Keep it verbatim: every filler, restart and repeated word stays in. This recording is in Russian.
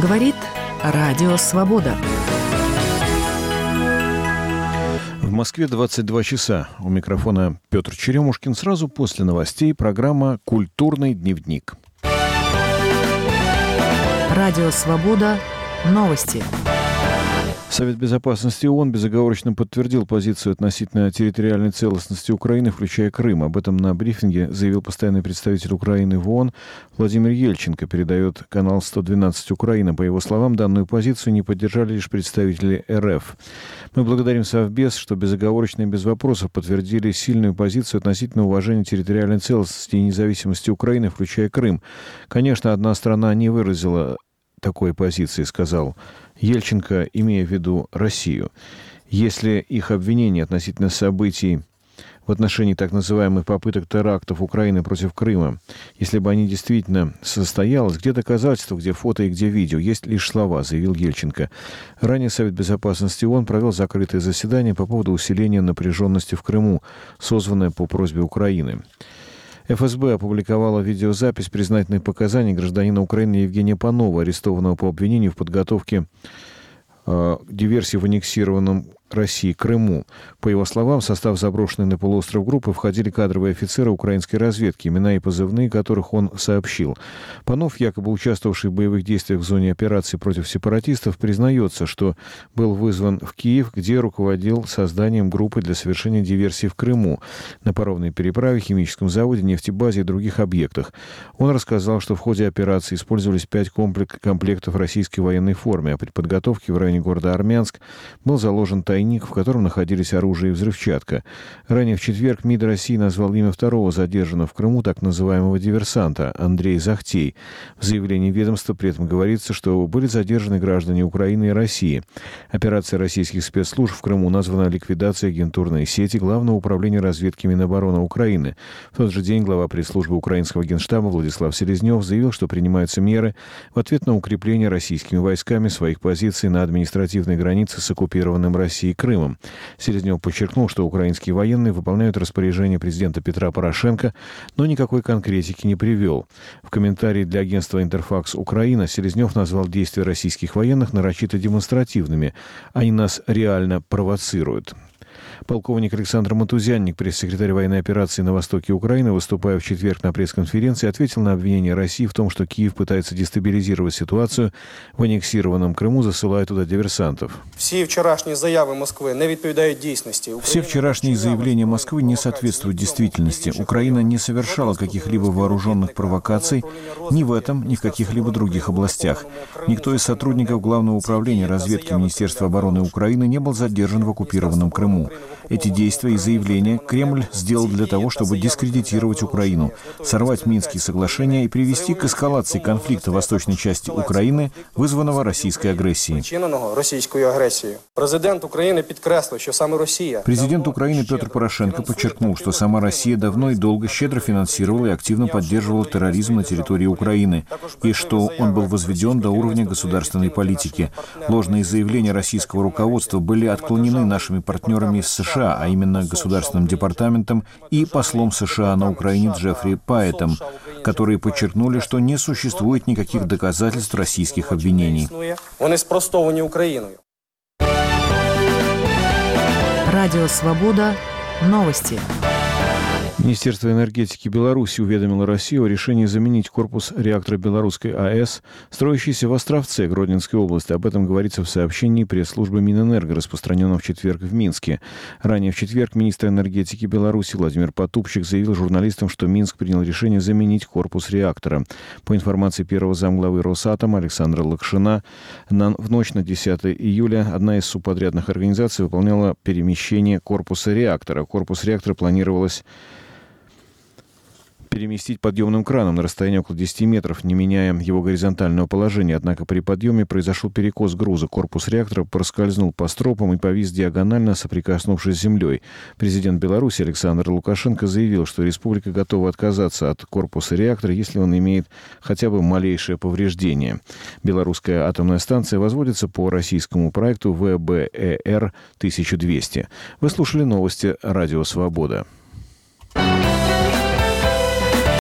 Говорит Радио Свобода. В Москве двадцать два часа. У микрофона Петр Черемушкин. Сразу после новостей программа «Культурный дневник». Радио Свобода. Новости. Совет Безопасности ООН безоговорочно подтвердил позицию относительно территориальной целостности Украины, включая Крым. Об этом на брифинге заявил постоянный представитель Украины в ООН Владимир Ельченко, передает канал сто двенадцать Украина. По его словам, данную позицию не поддержали лишь представители РФ. Мы благодарим Совбез, что безоговорочно и без вопросов подтвердили сильную позицию относительно уважения территориальной целостности и независимости Украины, включая Крым. Конечно, одна страна не выразила такой позиции, сказал Ельченко, имея в виду Россию. Если их обвинения относительно событий в отношении так называемых попыток терактов Украины против Крыма, если бы они действительно состоялись, где доказательства, где фото и где видео, есть лишь слова, заявил Ельченко. Ранее Совет Безопасности ООН провел закрытое заседание по поводу усиления напряженности в Крыму, созванное по просьбе Украины. эф эс бэ опубликовала видеозапись признательных показаний гражданина Украины Евгения Панова, арестованного по обвинению в подготовке э, диверсии в аннексированном России Крыму. По его словам, в состав заброшенной на полуостров группы входили кадровые офицеры украинской разведки, имена и позывные которых он сообщил. Панов, якобы участвовавший в боевых действиях в зоне операции против сепаратистов, признается, что был вызван в Киев, где руководил созданием группы для совершения диверсии в Крыму, на паромной переправе, химическом заводе, нефтебазе и других объектах. Он рассказал, что в ходе операции использовались пять комплектов российской военной формы, а при подготовке в районе города Армянск был заложен тайник, в котором находились оружие и взрывчатка. Ранее в четверг МИД России назвал имя второго задержанного в Крыму так называемого диверсанта Андрей Захтей. В заявлении ведомства при этом говорится, что были задержаны граждане Украины и России. Операция российских спецслужб в Крыму названа ликвидацией агентурной сети Главного управления разведки Минобороны Украины. В тот же день глава пресс-службы украинского генштаба Владислав Селезнев заявил, что принимаются меры в ответ на укрепление российскими войсками своих позиций на административной границе с оккупированным Россией Крымом. Селезнев подчеркнул, что украинские военные выполняют распоряжение президента Петра Порошенко, но никакой конкретики не привел. В комментарии для агентства «Интерфакс Украина» Селезнев назвал действия российских военных нарочито демонстративными. Они нас реально провоцируют. Полковник Александр Матузянник, пресс-секретарь военной операции на востоке Украины, выступая в четверг на пресс-конференции, ответил на обвинение России в том, что Киев пытается дестабилизировать ситуацию в аннексированном Крыму, засылая туда диверсантов. Все вчерашние заявы Москвы не отвечают действительности. Все вчерашние заявления Москвы не соответствуют действительности. Украина не совершала каких-либо вооруженных провокаций ни в этом, ни в каких-либо других областях. Никто из сотрудников Главного управления разведки Министерства обороны Украины не был задержан в оккупированном Крыму. Эти действия и заявления Кремль сделал для того, чтобы дискредитировать Украину, сорвать Минские соглашения и привести к эскалации конфликта в восточной части Украины, вызванного российской агрессией. Президент Украины подкреслил, что сама Россия... Президент Украины Петр Порошенко подчеркнул, что сама Россия давно и долго щедро финансировала и активно поддерживала терроризм на территории Украины, и что он был возведен до уровня государственной политики. Ложные заявления российского руководства были отклонены нашими партнерами из США, а именно Государственным департаментом и послом США на Украине Джеффри Пайетом, которые подчеркнули, что не существует никаких доказательств российских обвинений. Они спростовані Україною. Радио Свобода. Новости. Министерство энергетики Беларуси уведомило Россию о решении заменить корпус реактора белорусской АЭС, строящийся в Островце Гродненской области. Об этом говорится в сообщении пресс-службы Минэнерго, распространенном в четверг в Минске. Ранее в четверг министр энергетики Беларуси Владимир Потупчик заявил журналистам, что Минск принял решение заменить корпус реактора. По информации первого замглавы Росатома Александра Лакшина, на, в ночь на десятое июля одна из субподрядных организаций выполняла перемещение корпуса реактора. Корпус реактора планировалось переместить подъемным краном на расстояние около десяти метров, не меняя его горизонтального положения. Однако при подъеме произошел перекос груза. Корпус реактора проскользнул по стропам и повис диагонально, соприкоснувшись с землей. Президент Беларуси Александр Лукашенко заявил, что республика готова отказаться от корпуса реактора, если он имеет хотя бы малейшее повреждение. Белорусская атомная станция возводится по российскому проекту вэ бэ э эр тысяча двести. Вы слушали новости «Радио Свобода».